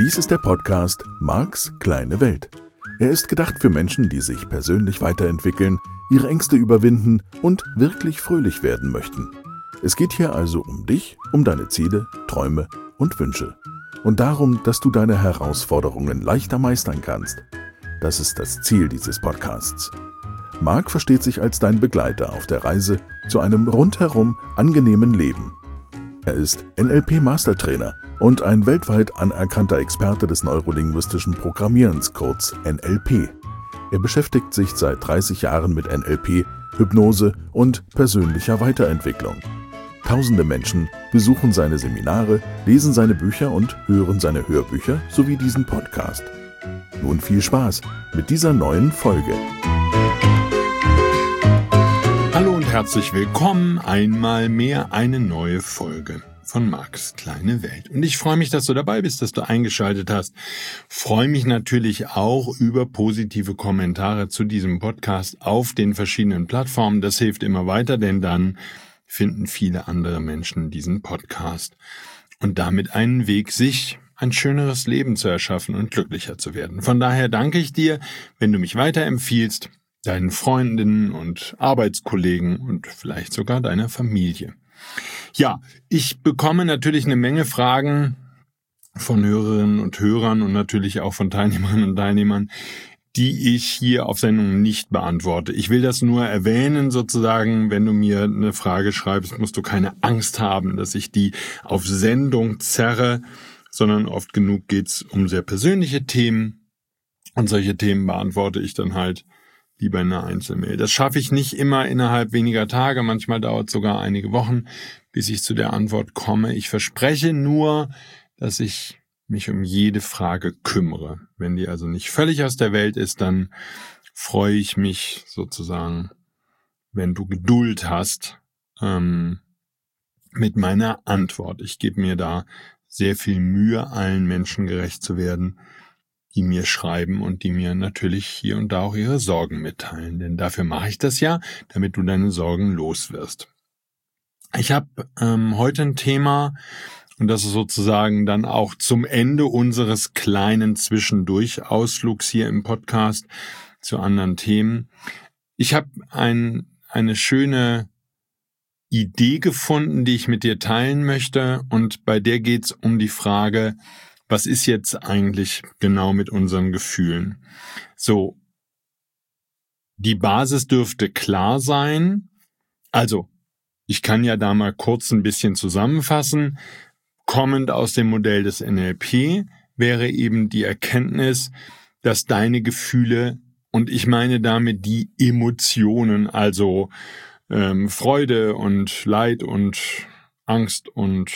Dies ist der Podcast Marks kleine Welt. Er ist gedacht für Menschen, die sich persönlich weiterentwickeln, ihre Ängste überwinden und wirklich fröhlich werden möchten. Es geht hier also um dich, um deine Ziele, Träume und Wünsche. Und darum, dass du deine Herausforderungen leichter meistern kannst. Das ist das Ziel dieses Podcasts. Mark versteht sich als dein Begleiter auf der Reise zu einem rundherum angenehmen Leben. Er ist NLP-Mastertrainer und ein weltweit anerkannter Experte des neurolinguistischen Programmierens, kurz NLP. Er beschäftigt sich seit 30 Jahren mit NLP, Hypnose und persönlicher Weiterentwicklung. Tausende Menschen besuchen seine Seminare, lesen seine Bücher und hören seine Hörbücher sowie diesen Podcast. Nun viel Spaß mit dieser neuen Folge. Hallo und herzlich willkommen, einmal mehr eine neue Folge von Marks kleine Welt. Und ich freue mich, dass du dabei bist, dass du eingeschaltet hast. Freue mich natürlich auch über positive Kommentare zu diesem Podcast auf den verschiedenen Plattformen. Das hilft immer weiter, denn dann finden viele andere Menschen diesen Podcast und damit einen Weg, sich ein schöneres Leben zu erschaffen und glücklicher zu werden. Von daher danke ich dir, wenn du mich weiterempfiehlst, deinen Freundinnen und Arbeitskollegen und vielleicht sogar deiner Familie. Ja, ich bekomme natürlich eine Menge Fragen von Hörerinnen und Hörern und natürlich auch von Teilnehmerinnen und Teilnehmern, die ich hier auf Sendung nicht beantworte. Ich will das nur erwähnen sozusagen, wenn du mir eine Frage schreibst, musst du keine Angst haben, dass ich die auf Sendung zerre, sondern oft genug geht's um sehr persönliche Themen und solche Themen beantworte ich dann halt lieber in einer Einzelmail. Das schaffe ich nicht immer innerhalb weniger Tage, manchmal dauert es sogar einige Wochen, bis ich zu der Antwort komme. Ich verspreche nur, dass ich mich um jede Frage kümmere. Wenn die also nicht völlig aus der Welt ist, dann freue ich mich sozusagen, wenn du Geduld hast mit meiner Antwort. Ich gebe mir da sehr viel Mühe, allen Menschen gerecht zu werden, die mir schreiben und die mir natürlich hier und da auch ihre Sorgen mitteilen. Denn dafür mache ich das ja, damit du deine Sorgen los wirst. Ich habe heute ein Thema, und das ist sozusagen dann auch zum Ende unseres kleinen Zwischendurch-Ausflugs hier im Podcast zu anderen Themen. Ich habe eine schöne Idee gefunden, die ich mit dir teilen möchte, und bei der geht es um die Frage, was ist jetzt eigentlich genau mit unseren Gefühlen? So, die Basis dürfte klar sein. Also, ich kann ja da mal kurz ein bisschen zusammenfassen. Kommend aus dem Modell des NLP wäre eben die Erkenntnis, dass deine Gefühle, und ich meine damit die Emotionen, also Freude und Leid und Angst und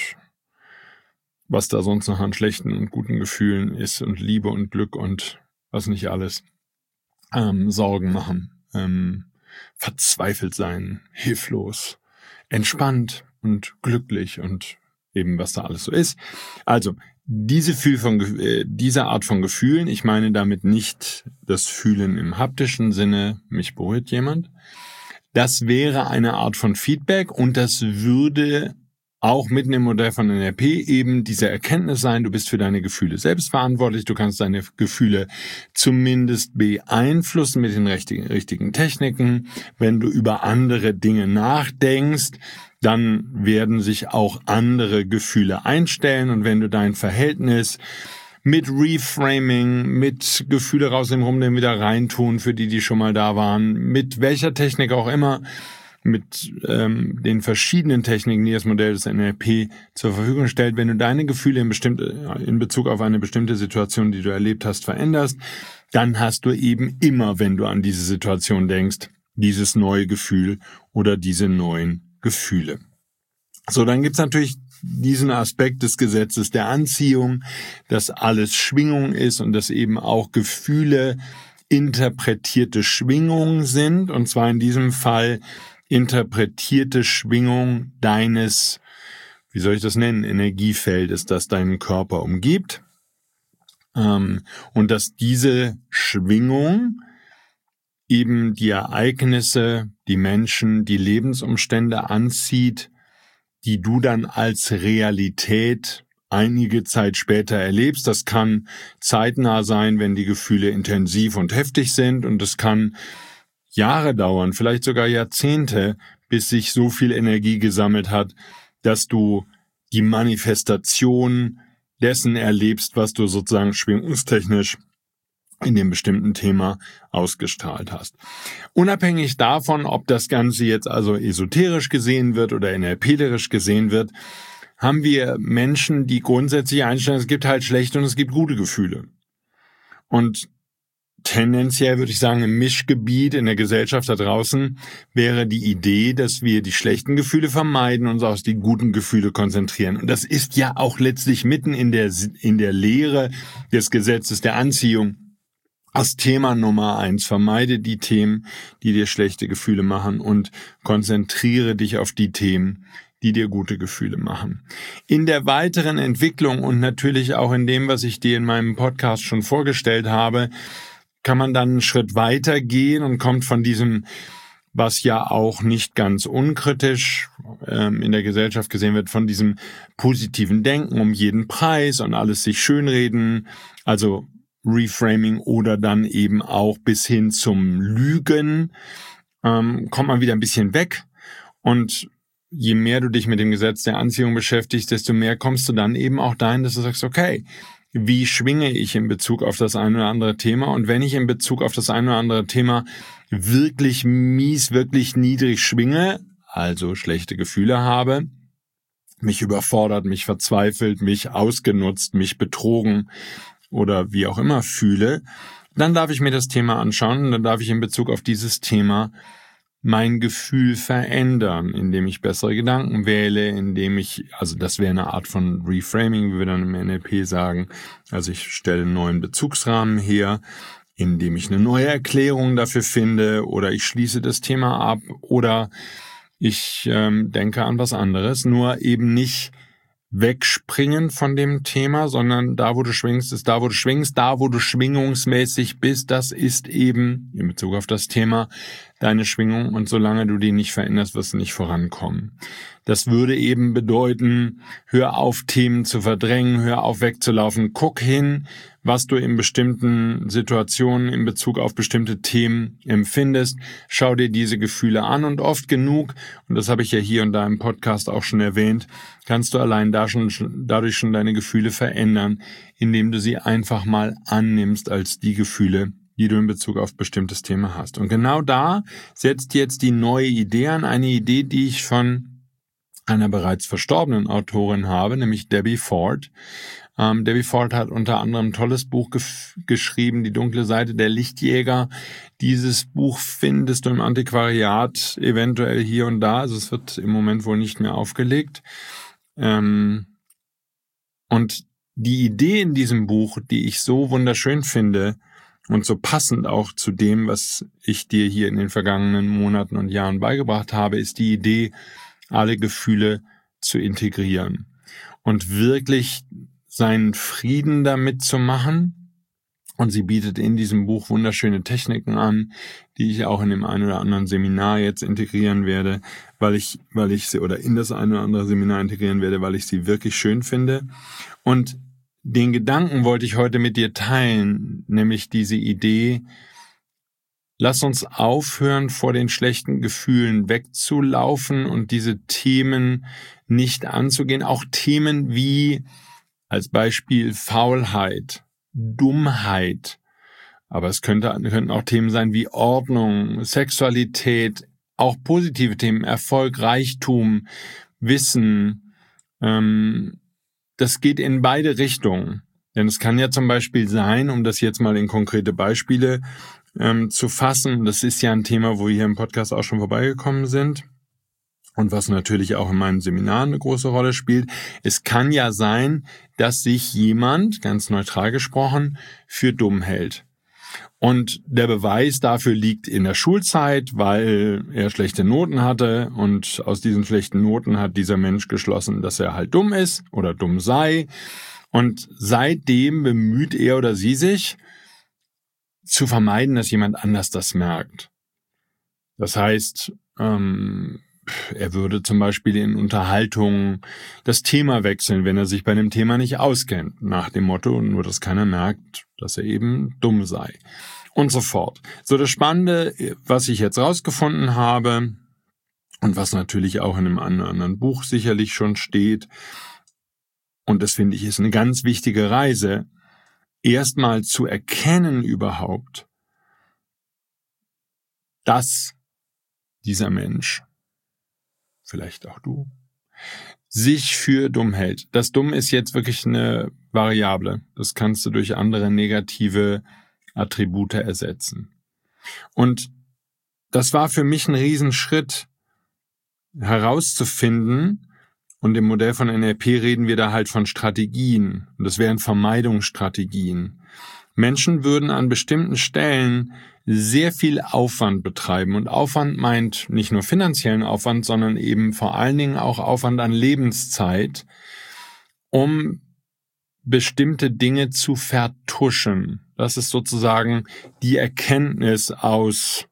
was da sonst noch an schlechten und guten Gefühlen ist und Liebe und Glück und was nicht alles, Sorgen machen, verzweifelt sein, hilflos, entspannt und glücklich und eben was da alles so ist. Also diese Art von Gefühlen, ich meine damit nicht das Fühlen im haptischen Sinne, mich berührt jemand, das wäre eine Art von Feedback und das würde auch mitten im Modell von NLP eben diese Erkenntnis sein, du bist für deine Gefühle selbst verantwortlich, du kannst deine Gefühle zumindest beeinflussen mit den richtigen Techniken. Wenn du über andere Dinge nachdenkst, dann werden sich auch andere Gefühle einstellen, und wenn du dein Verhältnis mit Reframing, mit Gefühle rausnehmen, rumnehmen, wieder reintun, für die schon mal da waren, mit welcher Technik auch immer, mit den verschiedenen Techniken, die das Modell des NLP zur Verfügung stellt, wenn du deine Gefühle in Bezug auf eine bestimmte Situation, die du erlebt hast, veränderst, dann hast du eben immer, wenn du an diese Situation denkst, dieses neue Gefühl oder diese neuen Gefühle. So, dann gibt's natürlich diesen Aspekt des Gesetzes der Anziehung, dass alles Schwingung ist und dass eben auch Gefühle interpretierte Schwingungen sind, und zwar in diesem Fall interpretierte Schwingung deines, wie soll ich das nennen, Energiefeldes, das deinen Körper umgibt, und dass diese Schwingung eben die Ereignisse, die Menschen, die Lebensumstände anzieht, die du dann als Realität einige Zeit später erlebst. Das kann zeitnah sein, wenn die Gefühle intensiv und heftig sind, und es kann Jahre dauern, vielleicht sogar Jahrzehnte, bis sich so viel Energie gesammelt hat, dass du die Manifestation dessen erlebst, was du sozusagen schwingungstechnisch in dem bestimmten Thema ausgestrahlt hast. Unabhängig davon, ob das Ganze jetzt also esoterisch gesehen wird oder NLPlerisch gesehen wird, haben wir Menschen, die grundsätzlich einstellen, es gibt halt schlechte und es gibt gute Gefühle. Und tendenziell würde ich sagen, im Mischgebiet in der Gesellschaft da draußen wäre die Idee, dass wir die schlechten Gefühle vermeiden und uns auf die guten Gefühle konzentrieren. Und das ist ja auch letztlich mitten in der Lehre des Gesetzes der Anziehung als Thema Nummer 1. Vermeide die Themen, die dir schlechte Gefühle machen, und konzentriere dich auf die Themen, die dir gute Gefühle machen. In der weiteren Entwicklung und natürlich auch in dem, was ich dir in meinem Podcast schon vorgestellt habe, kann man dann einen Schritt weiter gehen und kommt von diesem, was ja auch nicht ganz unkritisch in der Gesellschaft gesehen wird, von diesem positiven Denken um jeden Preis und alles sich schönreden, also Reframing, oder dann eben auch bis hin zum Lügen, kommt man wieder ein bisschen weg. Und je mehr du dich mit dem Gesetz der Anziehung beschäftigst, desto mehr kommst du dann eben auch dahin, dass du sagst, okay, wie schwinge ich in Bezug auf das eine oder andere Thema? Und wenn ich in Bezug auf das eine oder andere Thema wirklich mies, wirklich niedrig schwinge, also schlechte Gefühle habe, mich überfordert, mich verzweifelt, mich ausgenutzt, mich betrogen oder wie auch immer fühle, dann darf ich mir das Thema anschauen und dann darf ich in Bezug auf dieses Thema mein Gefühl verändern, indem ich bessere Gedanken wähle, indem ich, also das wäre eine Art von Reframing, wie wir dann im NLP sagen, also ich stelle einen neuen Bezugsrahmen her, indem ich eine neue Erklärung dafür finde, oder ich schließe das Thema ab, oder ich denke an was anderes, nur eben nicht wegspringen von dem Thema, sondern da, wo du schwingst, ist da, wo du schwingst, da, wo du schwingungsmäßig bist, das ist eben in Bezug auf das Thema deine Schwingung, und solange du die nicht veränderst, wirst du nicht vorankommen. Das würde eben bedeuten, hör auf, Themen zu verdrängen, hör auf, wegzulaufen, guck hin, was du in bestimmten Situationen in Bezug auf bestimmte Themen empfindest, schau dir diese Gefühle an, und oft genug, und das habe ich ja hier und da im Podcast auch schon erwähnt, kannst du allein dadurch schon deine Gefühle verändern, indem du sie einfach mal annimmst als die Gefühle, die du in Bezug auf bestimmtes Thema hast. Und genau da setzt jetzt die neue Idee an, eine Idee, die ich von einer bereits verstorbenen Autorin habe, nämlich Debbie Ford. Debbie Ford hat unter anderem ein tolles Buch geschrieben, Die dunkle Seite der Lichtjäger. Dieses Buch findest du im Antiquariat eventuell hier und da, also es wird im Moment wohl nicht mehr aufgelegt. Und die Idee in diesem Buch, die ich so wunderschön finde und so passend auch zu dem, was ich dir hier in den vergangenen Monaten und Jahren beigebracht habe, ist die Idee, alle Gefühle zu integrieren und wirklich seinen Frieden damit zu machen. Und sie bietet in diesem Buch wunderschöne Techniken an, die ich auch in dem einen oder anderen Seminar jetzt integrieren werde, weil ich sie, oder in das eine oder andere Seminar integrieren werde, weil ich sie wirklich schön finde. Und den Gedanken wollte ich heute mit dir teilen, nämlich diese Idee, lass uns aufhören, vor den schlechten Gefühlen wegzulaufen und diese Themen nicht anzugehen. Auch Themen wie als Beispiel Faulheit, Dummheit. Aber es könnten auch Themen sein wie Ordnung, Sexualität, auch positive Themen, Erfolg, Reichtum, Wissen. Das geht in beide Richtungen. Denn es kann ja zum Beispiel sein, um das jetzt mal in konkrete Beispiele zu fassen, das ist ja ein Thema, wo wir hier im Podcast auch schon vorbeigekommen sind und was natürlich auch in meinen Seminaren eine große Rolle spielt. Es kann ja sein, dass sich jemand, ganz neutral gesprochen, für dumm hält. Und der Beweis dafür liegt in der Schulzeit, weil er schlechte Noten hatte, und aus diesen schlechten Noten hat dieser Mensch geschlossen, dass er halt dumm ist oder dumm sei. Und seitdem bemüht er oder sie sich, zu vermeiden, dass jemand anders das merkt. Das heißt, Er würde zum Beispiel in Unterhaltungen das Thema wechseln, wenn er sich bei dem Thema nicht auskennt, nach dem Motto, nur dass keiner merkt, dass er eben dumm sei. Und so fort. So, das Spannende, was ich jetzt rausgefunden habe und was natürlich auch in einem anderen Buch sicherlich schon steht, und das finde ich ist eine ganz wichtige Reise, erstmal zu erkennen überhaupt, dass dieser Mensch, vielleicht auch du, sich für dumm hält. Das Dumm ist jetzt wirklich eine Variable. Das kannst du durch andere negative Attribute ersetzen. Und das war für mich ein Riesenschritt, herauszufinden, und im Modell von NLP reden wir da halt von Strategien. Und das wären Vermeidungsstrategien. Menschen würden an bestimmten Stellen sehr viel Aufwand betreiben. Und Aufwand meint nicht nur finanziellen Aufwand, sondern eben vor allen Dingen auch Aufwand an Lebenszeit, um bestimmte Dinge zu vertuschen. Das ist sozusagen die Erkenntnis aus,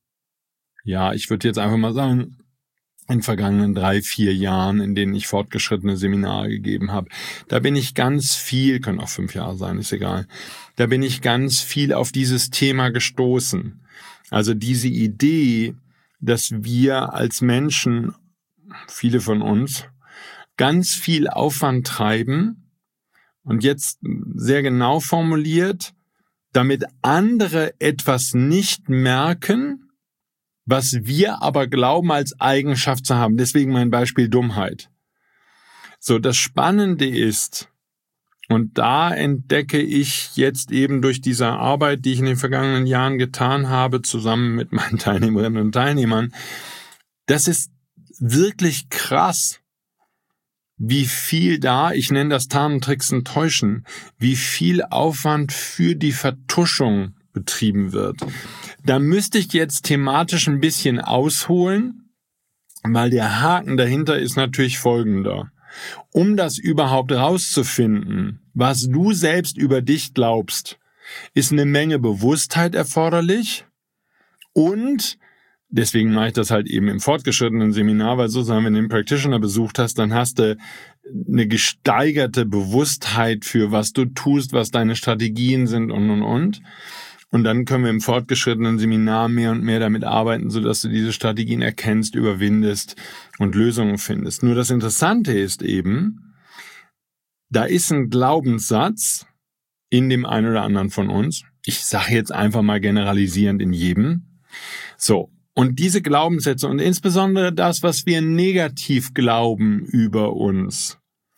ja, ich würde jetzt einfach mal sagen, in vergangenen 3-4 Jahren, in denen ich fortgeschrittene Seminare gegeben habe. Da bin ich ganz viel, können auch 5 Jahre sein, ist egal, da bin ich ganz viel auf dieses Thema gestoßen. Also diese Idee, dass wir als Menschen, viele von uns, ganz viel Aufwand treiben und jetzt sehr genau formuliert, damit andere etwas nicht merken, was wir aber glauben als Eigenschaft zu haben. Deswegen mein Beispiel Dummheit. So, das Spannende ist, und da entdecke ich jetzt eben durch diese Arbeit, die ich in den vergangenen Jahren getan habe, zusammen mit meinen Teilnehmerinnen und Teilnehmern, das ist wirklich krass, wie viel da, ich nenne das Tarnen, Tricksen, Täuschen, wie viel Aufwand für die Vertuschung betrieben wird. Da müsste ich jetzt thematisch ein bisschen ausholen, weil der Haken dahinter ist natürlich folgender. Um das überhaupt rauszufinden, was du selbst über dich glaubst, ist eine Menge Bewusstheit erforderlich und deswegen mache ich das halt eben im fortgeschrittenen Seminar, weil sozusagen, wenn du den Practitioner besucht hast, dann hast du eine gesteigerte Bewusstheit für, was du tust, was deine Strategien sind und. Und dann können wir im fortgeschrittenen Seminar mehr und mehr damit arbeiten, sodass du diese Strategien erkennst, überwindest und Lösungen findest. Nur das Interessante ist eben, da ist ein Glaubenssatz in dem einen oder anderen von uns. Ich sage jetzt einfach mal generalisierend in jedem. So, und diese Glaubenssätze und insbesondere das, was wir negativ glauben über uns,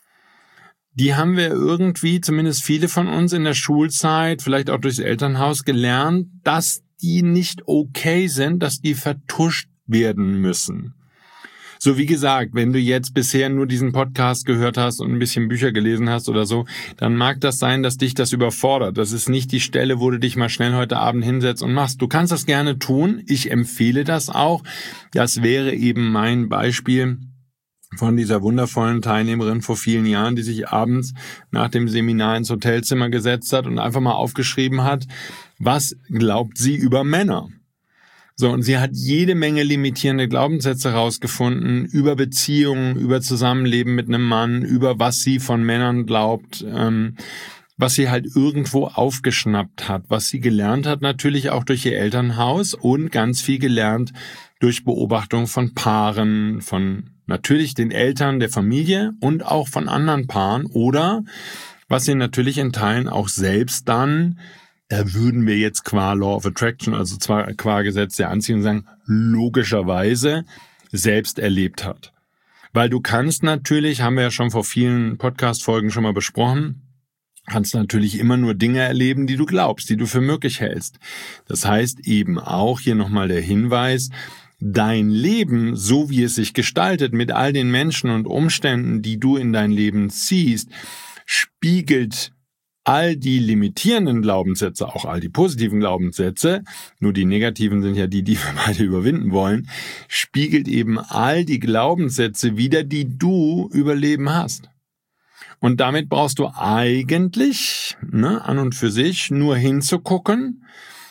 die haben wir irgendwie, zumindest viele von uns in der Schulzeit, vielleicht auch durchs Elternhaus gelernt, dass die nicht okay sind, dass die vertuscht werden müssen. So wie gesagt, wenn du jetzt bisher nur diesen Podcast gehört hast und ein bisschen Bücher gelesen hast oder so, dann mag das sein, dass dich das überfordert. Das ist nicht die Stelle, wo du dich mal schnell heute Abend hinsetzt und machst. Du kannst das gerne tun. Ich empfehle das auch. Das wäre eben mein Beispiel von dieser wundervollen Teilnehmerin vor vielen Jahren, die sich abends nach dem Seminar ins Hotelzimmer gesetzt hat und einfach mal aufgeschrieben hat, was glaubt sie über Männer? So, und sie hat jede Menge limitierende Glaubenssätze rausgefunden über Beziehungen, über Zusammenleben mit einem Mann, über was sie von Männern glaubt, was sie halt irgendwo aufgeschnappt hat, was sie gelernt hat, natürlich auch durch ihr Elternhaus und ganz viel gelernt durch Beobachtung von Paaren, von natürlich den Eltern der Familie und auch von anderen Paaren oder, was sie natürlich in Teilen auch selbst dann, da würden wir jetzt qua Law of Attraction, also zwar qua Gesetz der Anziehung sagen, logischerweise selbst erlebt hat. Weil du kannst natürlich, haben wir ja schon vor vielen Podcast-Folgen schon mal besprochen, kannst natürlich immer nur Dinge erleben, die du glaubst, die du für möglich hältst. Das heißt eben auch, hier nochmal der Hinweis, dein Leben, so wie es sich gestaltet, mit all den Menschen und Umständen, die du in dein Leben ziehst, spiegelt all die limitierenden Glaubenssätze, auch all die positiven Glaubenssätze, nur die negativen sind ja die wir beide überwinden wollen, spiegelt eben all die Glaubenssätze wider, die du über Leben hast. Und damit brauchst du eigentlich, an und für sich, nur hinzugucken,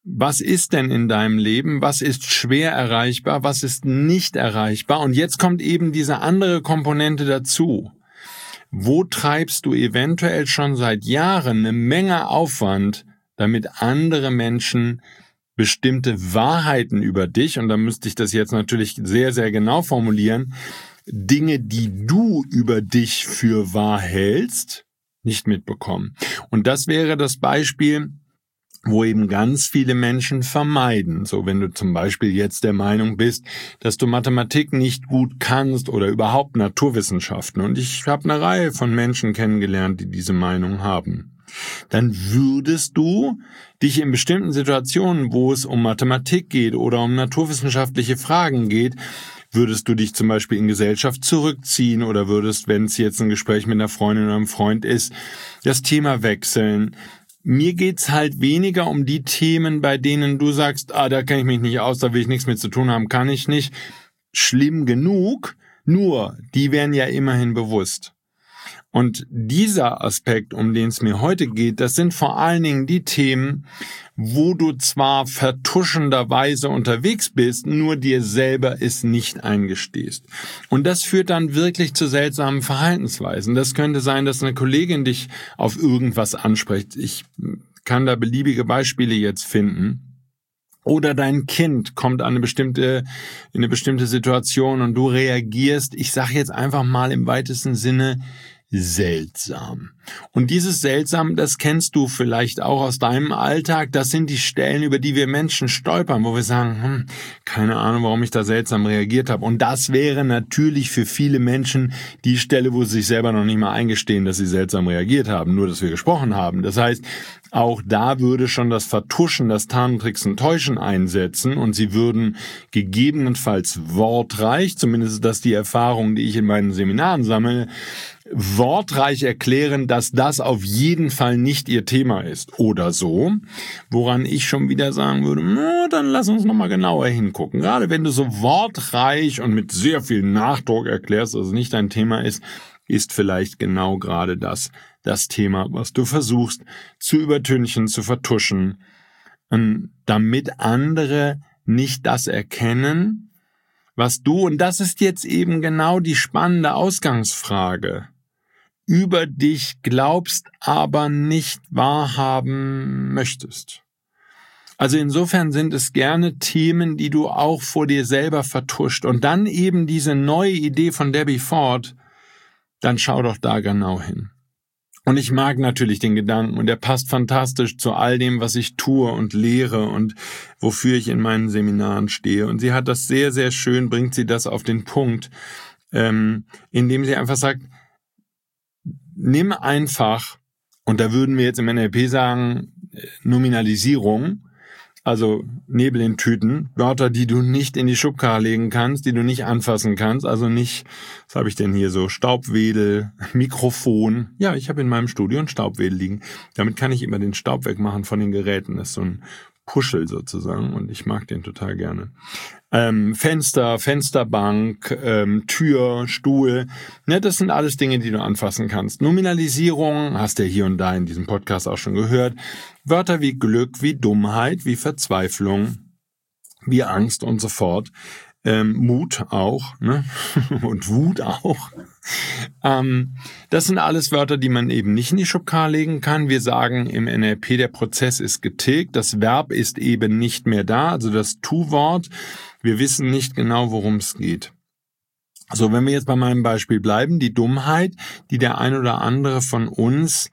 was ist denn in deinem Leben, was ist schwer erreichbar, was ist nicht erreichbar? Und jetzt kommt eben diese andere Komponente dazu. Wo treibst du eventuell schon seit Jahren eine Menge Aufwand, damit andere Menschen bestimmte Wahrheiten über dich, und da müsste ich das jetzt natürlich sehr, sehr genau formulieren, Dinge, die du über dich für wahr hältst, nicht mitbekommen. Und das wäre das Beispiel, wo eben ganz viele Menschen vermeiden. So, wenn du zum Beispiel jetzt der Meinung bist, dass du Mathematik nicht gut kannst oder überhaupt Naturwissenschaften. Und ich habe eine Reihe von Menschen kennengelernt, die diese Meinung haben. Dann würdest du dich in bestimmten Situationen, wo es um Mathematik geht oder um naturwissenschaftliche Fragen geht, würdest du dich zum Beispiel in Gesellschaft zurückziehen oder würdest, wenn es jetzt ein Gespräch mit einer Freundin oder einem Freund ist, das Thema wechseln. Mir geht's halt weniger um die Themen, bei denen du sagst, da kenne ich mich nicht aus, da will ich nichts mit zu tun haben, kann ich nicht. Schlimm genug, nur die wären ja immerhin bewusst. Und dieser Aspekt, um den es mir heute geht, das sind vor allen Dingen die Themen, wo du zwar vertuschenderweise unterwegs bist, nur dir selber es nicht eingestehst. Und das führt dann wirklich zu seltsamen Verhaltensweisen. Das könnte sein, dass eine Kollegin dich auf irgendwas anspricht. Ich kann da beliebige Beispiele jetzt finden. Oder dein Kind kommt in eine bestimmte Situation und du reagierst, ich sage jetzt einfach mal im weitesten Sinne, seltsam. Und dieses Seltsam, das kennst du vielleicht auch aus deinem Alltag. Das sind die Stellen, über die wir Menschen stolpern, wo wir sagen, keine Ahnung, warum ich da seltsam reagiert habe. Und das wäre natürlich für viele Menschen die Stelle, wo sie sich selber noch nicht mal eingestehen, dass sie seltsam reagiert haben, nur dass wir gesprochen haben. Das heißt, auch da würde schon das Vertuschen, das Tarntricksen, Täuschen einsetzen und sie würden gegebenenfalls wortreich, zumindest ist das die Erfahrung, die ich in meinen Seminaren sammle, wortreich erklären, dass das auf jeden Fall nicht ihr Thema ist oder so, woran ich schon wieder sagen würde, dann lass uns nochmal genauer hingucken. Gerade wenn du so wortreich und mit sehr viel Nachdruck erklärst, dass es nicht dein Thema ist vielleicht genau gerade das Thema, was du versuchst zu übertünchen, zu vertuschen, damit andere nicht das erkennen, was du, und das ist jetzt eben genau die spannende Ausgangsfrage, über dich glaubst, aber nicht wahrhaben möchtest. Also insofern sind es gerne Themen, die du auch vor dir selber vertuscht. Und dann eben diese neue Idee von Debbie Ford, dann schau doch da genau hin. Und ich mag natürlich den Gedanken und der passt fantastisch zu all dem, was ich tue und lehre und wofür ich in meinen Seminaren stehe. Und sie hat das sehr, sehr schön, bringt sie das auf den Punkt, indem sie einfach sagt, nimm einfach, und da würden wir jetzt im NLP sagen, Nominalisierung, also Nebel in Tüten, Wörter, die du nicht in die Schubkarre legen kannst, die du nicht anfassen kannst, also nicht, was habe ich denn hier so, Staubwedel, Mikrofon. Ja, ich habe in meinem Studio ein Staubwedel liegen. Damit kann ich immer den Staub wegmachen von den Geräten. Das ist so ein Puschel sozusagen und ich mag den total gerne. Fenster, Fensterbank, Tür, Stuhl, ne, das sind alles Dinge, die du anfassen kannst. Nominalisierung, hast du ja hier und da in diesem Podcast auch schon gehört. Wörter wie Glück, wie Dummheit, wie Verzweiflung, wie Angst und so fort. Mut auch, ne? Und Wut auch. Das sind alles Wörter, die man eben nicht in die Schubkarre legen kann. Wir sagen im NLP, der Prozess ist getilgt, das Verb ist eben nicht mehr da, also das Tu-Wort. Wir wissen nicht genau, worum es geht. So, wenn wir jetzt bei meinem Beispiel bleiben, die Dummheit, die der ein oder andere von uns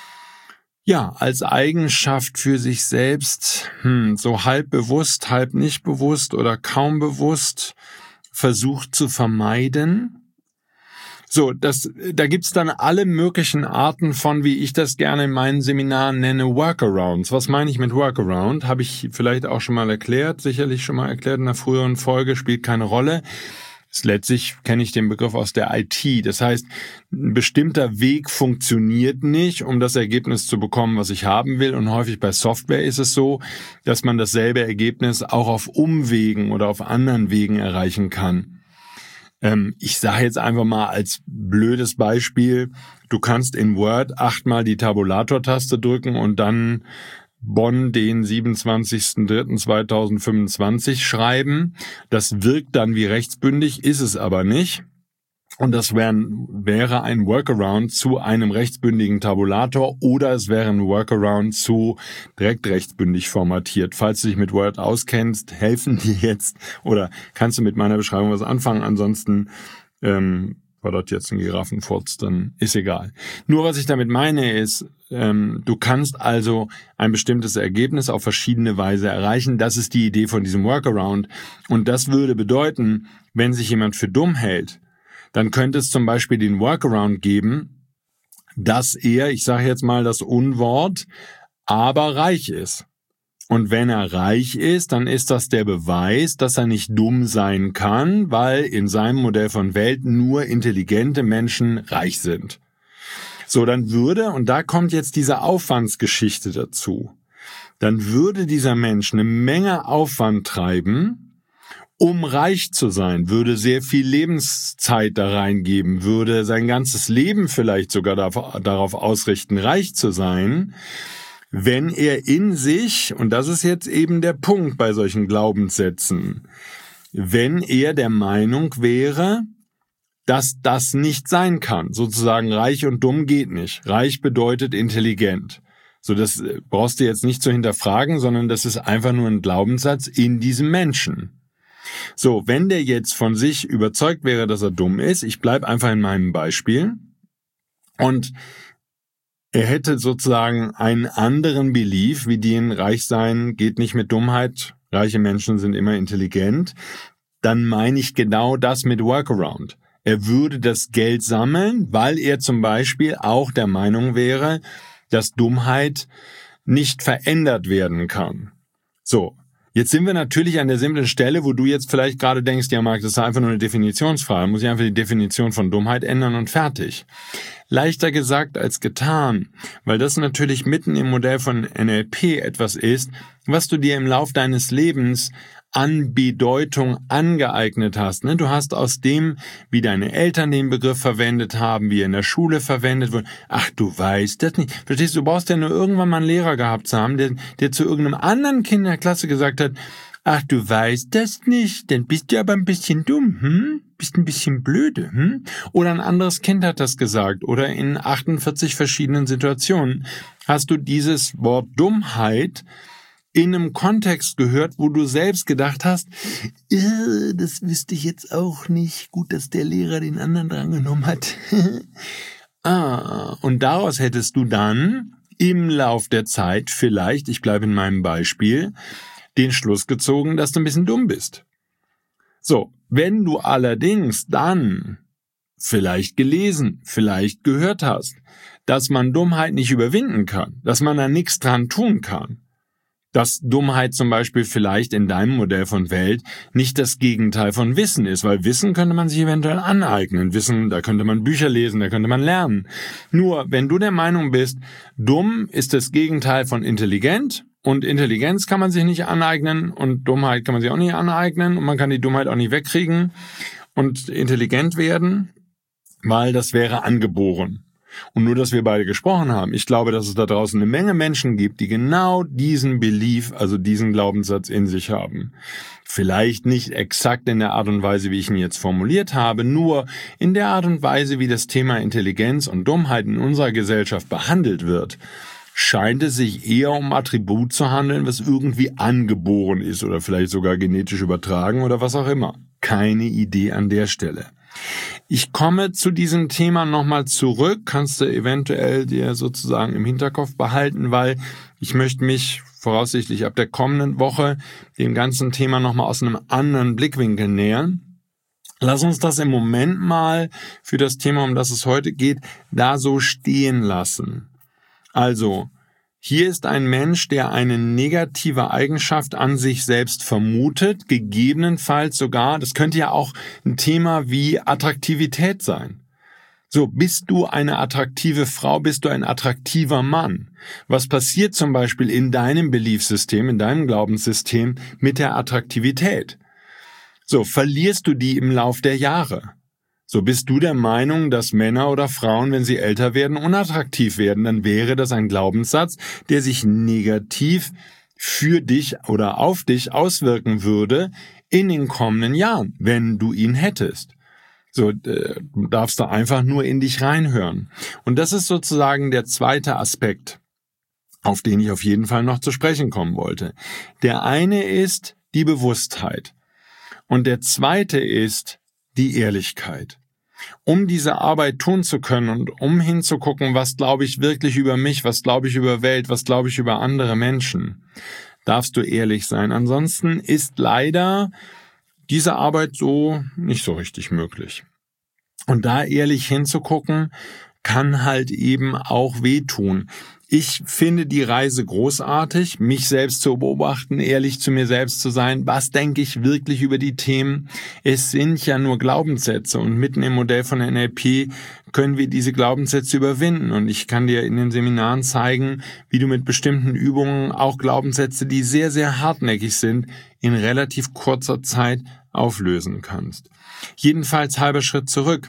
als Eigenschaft für sich selbst, so halb bewusst, halb nicht bewusst oder kaum bewusst versucht zu vermeiden. So, da gibt's dann alle möglichen Arten von, wie ich das gerne in meinen Seminaren nenne, Workarounds. Was meine ich mit Workaround? Habe ich vielleicht auch schon mal erklärt, sicherlich schon mal erklärt in einer früheren Folge, spielt keine Rolle. Letztlich kenne ich den Begriff aus der IT. Das heißt, ein bestimmter Weg funktioniert nicht, um das Ergebnis zu bekommen, was ich haben will. Und häufig bei Software ist es so, dass man dasselbe Ergebnis auch auf Umwegen oder auf anderen Wegen erreichen kann. Ich sage jetzt einfach mal als blödes Beispiel, du kannst in Word 8-mal die Tabulator-Taste drücken und dann Bonn, den 27.03.2025 schreiben. Das wirkt dann wie rechtsbündig, ist es aber nicht. Und das wäre ein Workaround zu einem rechtsbündigen Tabulator oder es wäre ein Workaround zu direkt rechtsbündig formatiert. Falls du dich mit Word auskennst, helfen dir jetzt oder kannst du mit meiner Beschreibung was anfangen. Ansonsten war dort jetzt ein Giraffenfurz, dann ist egal. Nur was ich damit meine ist, du kannst also ein bestimmtes Ergebnis auf verschiedene Weise erreichen. Das ist die Idee von diesem Workaround. Und das würde bedeuten, wenn sich jemand für dumm hält, dann könnte es zum Beispiel den Workaround geben, dass er, ich sage jetzt mal das Unwort, aber reich ist. Und wenn er reich ist, dann ist das der Beweis, dass er nicht dumm sein kann, weil in seinem Modell von Welt nur intelligente Menschen reich sind. So, dann würde, und da kommt jetzt diese Aufwandsgeschichte dazu, dann würde dieser Mensch eine Menge Aufwand treiben, um reich zu sein, würde sehr viel Lebenszeit da reingeben, würde sein ganzes Leben vielleicht sogar darauf ausrichten, reich zu sein, wenn er in sich, und das ist jetzt eben der Punkt bei solchen Glaubenssätzen, wenn er der Meinung wäre, dass das nicht sein kann, sozusagen reich und dumm geht nicht. Reich bedeutet intelligent. So, das brauchst du jetzt nicht zu hinterfragen, sondern das ist einfach nur ein Glaubenssatz in diesem Menschen. So, wenn der jetzt von sich überzeugt wäre, dass er dumm ist, ich bleibe einfach in meinem Beispiel, und er hätte sozusagen einen anderen Belief, wie den reich sein geht nicht mit Dummheit, reiche Menschen sind immer intelligent, dann meine ich genau das mit Workaround. Er würde das Geld sammeln, weil er zum Beispiel auch der Meinung wäre, dass Dummheit nicht verändert werden kann. So. Jetzt sind wir natürlich an der simplen Stelle, wo du jetzt vielleicht gerade denkst, ja Marc, das ist einfach nur eine Definitionsfrage, muss ich einfach die Definition von Dummheit ändern und fertig. Leichter gesagt als getan, weil das natürlich mitten im Modell von NLP etwas ist, was du dir im Lauf deines Lebens an Bedeutung angeeignet hast. Du hast aus dem, wie deine Eltern den Begriff verwendet haben, wie er in der Schule verwendet wurde, ach, du weißt das nicht. Verstehst du, du brauchst ja nur irgendwann mal einen Lehrer gehabt zu haben, der zu irgendeinem anderen Kind in der Klasse gesagt hat, ach, du weißt das nicht, dann bist du aber ein bisschen dumm, bist ein bisschen blöde, Oder ein anderes Kind hat das gesagt, oder in 48 verschiedenen Situationen hast du dieses Wort Dummheit in einem Kontext gehört, wo du selbst gedacht hast, das wüsste ich jetzt auch nicht. Gut, dass der Lehrer den anderen drangenommen hat. Und daraus hättest du dann im Lauf der Zeit vielleicht, ich bleibe in meinem Beispiel, den Schluss gezogen, dass du ein bisschen dumm bist. So, wenn du allerdings dann vielleicht gelesen, vielleicht gehört hast, dass man Dummheit nicht überwinden kann, dass man da nichts dran tun kann, dass Dummheit zum Beispiel vielleicht in deinem Modell von Welt nicht das Gegenteil von Wissen ist, weil Wissen könnte man sich eventuell aneignen. Wissen, da könnte man Bücher lesen, da könnte man lernen. Nur, wenn du der Meinung bist, dumm ist das Gegenteil von intelligent und Intelligenz kann man sich nicht aneignen und Dummheit kann man sich auch nicht aneignen und man kann die Dummheit auch nicht wegkriegen und intelligent werden, weil das wäre angeboren. Und nur, dass wir beide gesprochen haben, ich glaube, dass es da draußen eine Menge Menschen gibt, die genau diesen Belief, also diesen Glaubenssatz in sich haben. Vielleicht nicht exakt in der Art und Weise, wie ich ihn jetzt formuliert habe, nur in der Art und Weise, wie das Thema Intelligenz und Dummheit in unserer Gesellschaft behandelt wird, scheint es sich eher um Attribut zu handeln, was irgendwie angeboren ist oder vielleicht sogar genetisch übertragen oder was auch immer. Keine Idee an der Stelle. Ich komme zu diesem Thema nochmal zurück, kannst du eventuell dir sozusagen im Hinterkopf behalten, weil ich möchte mich voraussichtlich ab der kommenden Woche dem ganzen Thema nochmal aus einem anderen Blickwinkel nähern. Lass uns das im Moment mal für das Thema, um das es heute geht, da so stehen lassen. Also, hier ist ein Mensch, der eine negative Eigenschaft an sich selbst vermutet, gegebenenfalls sogar, das könnte ja auch ein Thema wie Attraktivität sein. So, bist du eine attraktive Frau, bist du ein attraktiver Mann? Was passiert zum Beispiel in deinem Beliefssystem, in deinem Glaubenssystem mit der Attraktivität? So, verlierst du die im Lauf der Jahre? So bist du der Meinung, dass Männer oder Frauen, wenn sie älter werden, unattraktiv werden, dann wäre das ein Glaubenssatz, der sich negativ für dich oder auf dich auswirken würde in den kommenden Jahren, wenn du ihn hättest. So darfst du einfach nur in dich reinhören. Und das ist sozusagen der zweite Aspekt, auf den ich auf jeden Fall noch zu sprechen kommen wollte. Der eine ist die Bewusstheit und der zweite ist die Ehrlichkeit. Um diese Arbeit tun zu können und um hinzugucken, was glaube ich wirklich über mich, was glaube ich über Welt, was glaube ich über andere Menschen, darfst du ehrlich sein. Ansonsten ist leider diese Arbeit so nicht so richtig möglich. Und da ehrlich hinzugucken, kann halt eben auch wehtun. Ich finde die Reise großartig, mich selbst zu beobachten, ehrlich zu mir selbst zu sein. Was denke ich wirklich über die Themen? Es sind ja nur Glaubenssätze und mitten im Modell von NLP können wir diese Glaubenssätze überwinden. Und ich kann dir in den Seminaren zeigen, wie du mit bestimmten Übungen auch Glaubenssätze, die sehr, sehr hartnäckig sind, in relativ kurzer Zeit auflösen kannst. Jedenfalls halber Schritt zurück.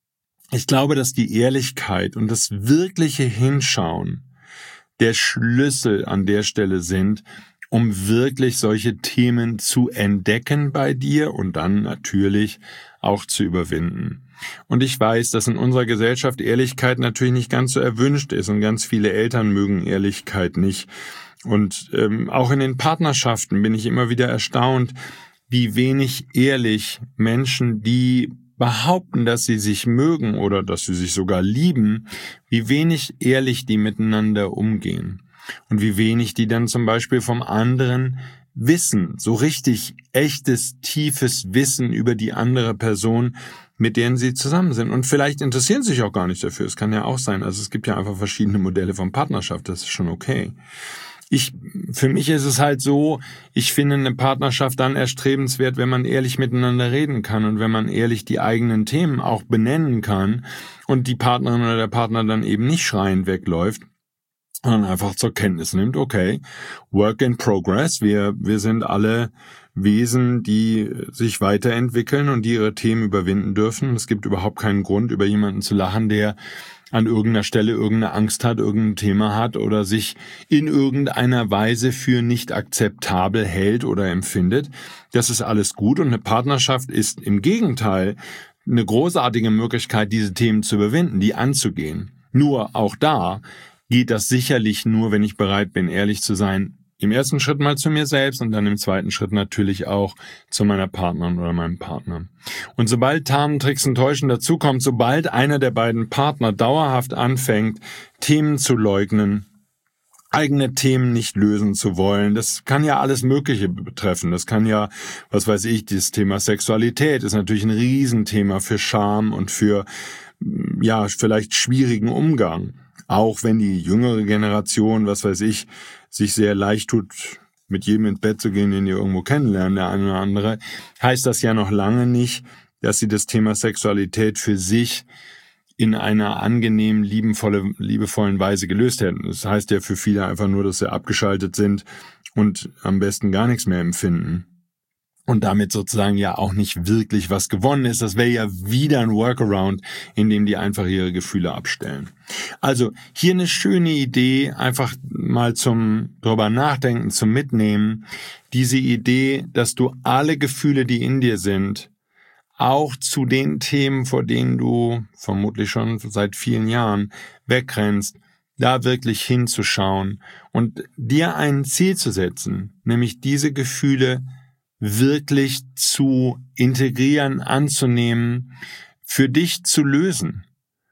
Ich glaube, dass die Ehrlichkeit und das wirkliche Hinschauen der Schlüssel an der Stelle sind, um wirklich solche Themen zu entdecken bei dir und dann natürlich auch zu überwinden. Und ich weiß, dass in unserer Gesellschaft Ehrlichkeit natürlich nicht ganz so erwünscht ist und ganz viele Eltern mögen Ehrlichkeit nicht. Und auch in den Partnerschaften bin ich immer wieder erstaunt, wie wenig ehrlich Menschen, die behaupten, dass sie sich mögen oder dass sie sich sogar lieben, wie wenig ehrlich die miteinander umgehen und wie wenig die dann zum Beispiel vom anderen wissen, so richtig echtes, tiefes Wissen über die andere Person, mit denen sie zusammen sind. Und vielleicht interessieren sie sich auch gar nicht dafür, es kann ja auch sein, also es gibt ja einfach verschiedene Modelle von Partnerschaft, das ist schon okay. Für mich ist es halt so, ich finde eine Partnerschaft dann erstrebenswert, wenn man ehrlich miteinander reden kann und wenn man ehrlich die eigenen Themen auch benennen kann und die Partnerin oder der Partner dann eben nicht schreiend wegläuft, sondern einfach zur Kenntnis nimmt, okay, work in progress, wir sind alle Wesen, die sich weiterentwickeln und die ihre Themen überwinden dürfen. Es gibt überhaupt keinen Grund, über jemanden zu lachen, der an irgendeiner Stelle irgendeine Angst hat, irgendein Thema hat oder sich in irgendeiner Weise für nicht akzeptabel hält oder empfindet. Das ist alles gut und eine Partnerschaft ist im Gegenteil eine großartige Möglichkeit, diese Themen zu überwinden, die anzugehen. Nur auch da geht das sicherlich nur, wenn ich bereit bin, ehrlich zu sein, im ersten Schritt mal zu mir selbst und dann im zweiten Schritt natürlich auch zu meiner Partnerin oder meinem Partner. Und sobald Tarnen, Tricks und Täuschen dazukommt, sobald einer der beiden Partner dauerhaft anfängt, Themen zu leugnen, eigene Themen nicht lösen zu wollen, das kann ja alles Mögliche betreffen. Das kann ja, was weiß ich, dieses Thema Sexualität ist natürlich ein Riesenthema für Scham und für, ja, vielleicht schwierigen Umgang. Auch wenn die jüngere Generation, was weiß ich, sich sehr leicht tut, mit jedem ins Bett zu gehen, den die irgendwo kennenlernen, der eine oder andere, heißt das ja noch lange nicht, dass sie das Thema Sexualität für sich in einer angenehmen, liebevollen Weise gelöst hätten. Das heißt ja für viele einfach nur, dass sie abgeschaltet sind und am besten gar nichts mehr empfinden. Und damit sozusagen ja auch nicht wirklich was gewonnen ist. Das wäre ja wieder ein Workaround, in dem die einfach ihre Gefühle abstellen. Also hier eine schöne Idee, einfach mal zum drüber nachdenken, zum Mitnehmen. Diese Idee, dass du alle Gefühle, die in dir sind, auch zu den Themen, vor denen du vermutlich schon seit vielen Jahren wegrennst, da wirklich hinzuschauen und dir ein Ziel zu setzen, nämlich diese Gefühle wirklich zu integrieren, anzunehmen, für dich zu lösen.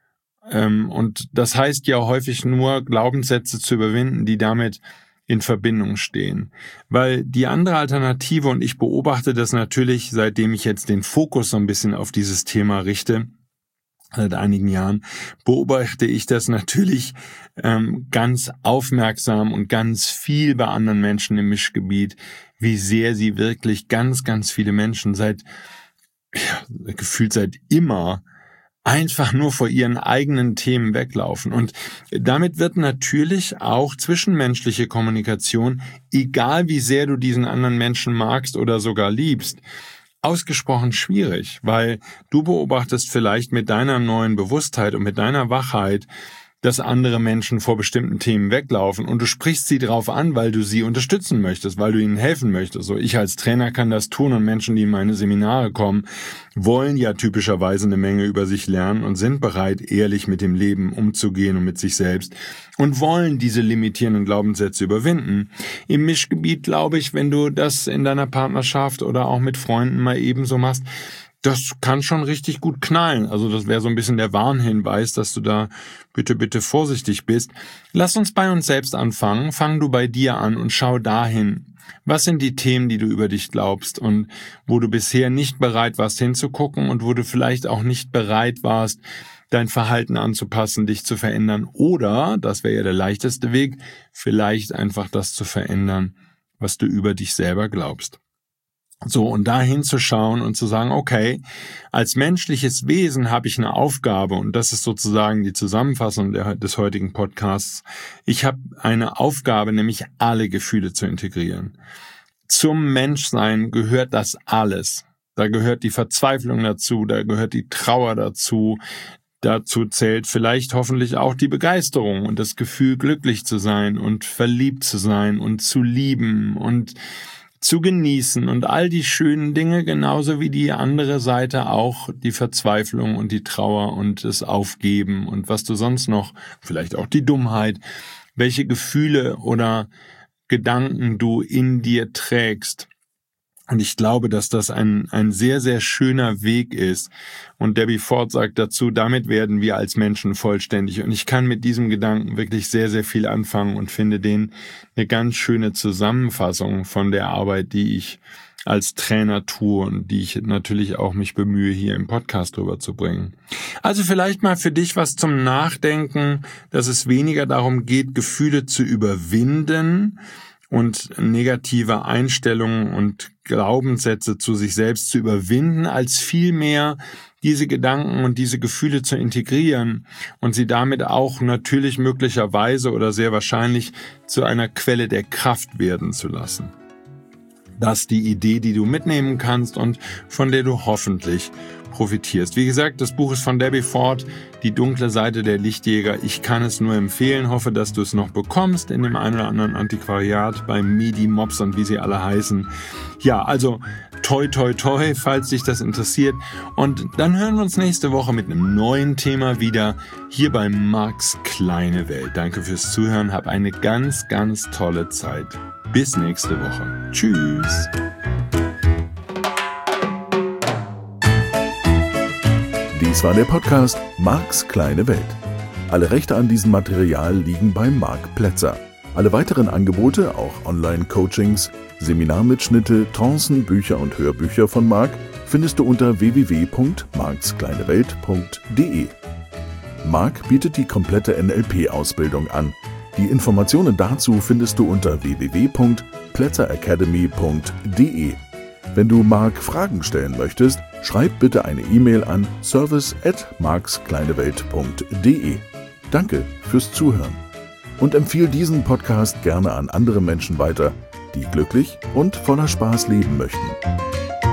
Und das heißt ja häufig nur, Glaubenssätze zu überwinden, die damit in Verbindung stehen. Weil die andere Alternative, und ich beobachte das natürlich, seitdem ich jetzt den Fokus so ein bisschen auf dieses Thema richte, seit einigen Jahren, beobachte ich das natürlich ganz aufmerksam und ganz viel bei anderen Menschen im Mischgebiet, wie sehr sie wirklich ganz, ganz viele Menschen gefühlt seit immer einfach nur vor ihren eigenen Themen weglaufen. Und damit wird natürlich auch zwischenmenschliche Kommunikation, egal wie sehr du diesen anderen Menschen magst oder sogar liebst, ausgesprochen schwierig, weil du beobachtest vielleicht mit deiner neuen Bewusstheit und mit deiner Wachheit, dass andere Menschen vor bestimmten Themen weglaufen und du sprichst sie darauf an, weil du sie unterstützen möchtest, weil du ihnen helfen möchtest. So, ich als Trainer kann das tun und Menschen, die in meine Seminare kommen, wollen ja typischerweise eine Menge über sich lernen und sind bereit, ehrlich mit dem Leben umzugehen und mit sich selbst und wollen diese limitierenden Glaubenssätze überwinden. Im Mischgebiet glaube ich, wenn du das in deiner Partnerschaft oder auch mit Freunden mal ebenso machst, das kann schon richtig gut knallen. Also das wäre so ein bisschen der Warnhinweis, dass du da bitte vorsichtig bist. Lass uns bei uns selbst anfangen. Fang du bei dir an und schau dahin. Was sind die Themen, die du über dich glaubst und wo du bisher nicht bereit warst hinzugucken und wo du vielleicht auch nicht bereit warst, dein Verhalten anzupassen, dich zu verändern oder, das wäre ja der leichteste Weg, vielleicht einfach das zu verändern, was du über dich selber glaubst. So, und da hinzuschauen und zu sagen, okay, als menschliches Wesen habe ich eine Aufgabe und das ist sozusagen die Zusammenfassung des heutigen Podcasts. Ich habe eine Aufgabe, nämlich alle Gefühle zu integrieren. Zum Menschsein gehört das alles. Da gehört die Verzweiflung dazu, da gehört die Trauer dazu. Dazu zählt vielleicht hoffentlich auch die Begeisterung und das Gefühl, glücklich zu sein und verliebt zu sein und zu lieben und zu genießen und all die schönen Dinge, genauso wie die andere Seite auch die Verzweiflung und die Trauer und das Aufgeben und was du sonst noch, vielleicht auch die Dummheit, welche Gefühle oder Gedanken du in dir trägst. Und ich glaube, dass das ein sehr, sehr schöner Weg ist. Und Debbie Ford sagt dazu, damit werden wir als Menschen vollständig. Und ich kann mit diesem Gedanken wirklich sehr, sehr viel anfangen und finde den eine ganz schöne Zusammenfassung von der Arbeit, die ich als Trainer tue und die ich natürlich auch mich bemühe, hier im Podcast drüber zu bringen. Also vielleicht mal für dich was zum Nachdenken, dass es weniger darum geht, Gefühle zu überwinden und negative Einstellungen und Glaubenssätze zu sich selbst zu überwinden, als vielmehr diese Gedanken und diese Gefühle zu integrieren und sie damit auch natürlich möglicherweise oder sehr wahrscheinlich zu einer Quelle der Kraft werden zu lassen. Das ist die Idee, die du mitnehmen kannst und von der du hoffentlich profitierst. Wie gesagt, das Buch ist von Debbie Ford, Die dunkle Seite der Lichtjäger. Ich kann es nur empfehlen, hoffe, dass du es noch bekommst in dem einen oder anderen Antiquariat, bei Medi, Mops und wie sie alle heißen. Ja, also toi, toi, toi, falls dich das interessiert. Und dann hören wir uns nächste Woche mit einem neuen Thema wieder hier bei Marks kleine Welt. Danke fürs Zuhören, hab eine ganz, ganz tolle Zeit. Bis nächste Woche. Tschüss. Dies war der Podcast Marks kleine Welt. Alle Rechte an diesem Material liegen bei Marc Plätzer. Alle weiteren Angebote, auch Online-Coachings, Seminarmitschnitte, Trancen, Bücher und Hörbücher von Marc findest du unter www.markskleinewelt.de. Marc bietet die komplette NLP-Ausbildung an. Die Informationen dazu findest du unter www.plätzeracademy.de. Wenn du Marc Fragen stellen möchtest, schreib bitte eine E-Mail an service@markskleinewelt.de. Danke fürs Zuhören und empfehle diesen Podcast gerne an andere Menschen weiter, die glücklich und voller Spaß leben möchten.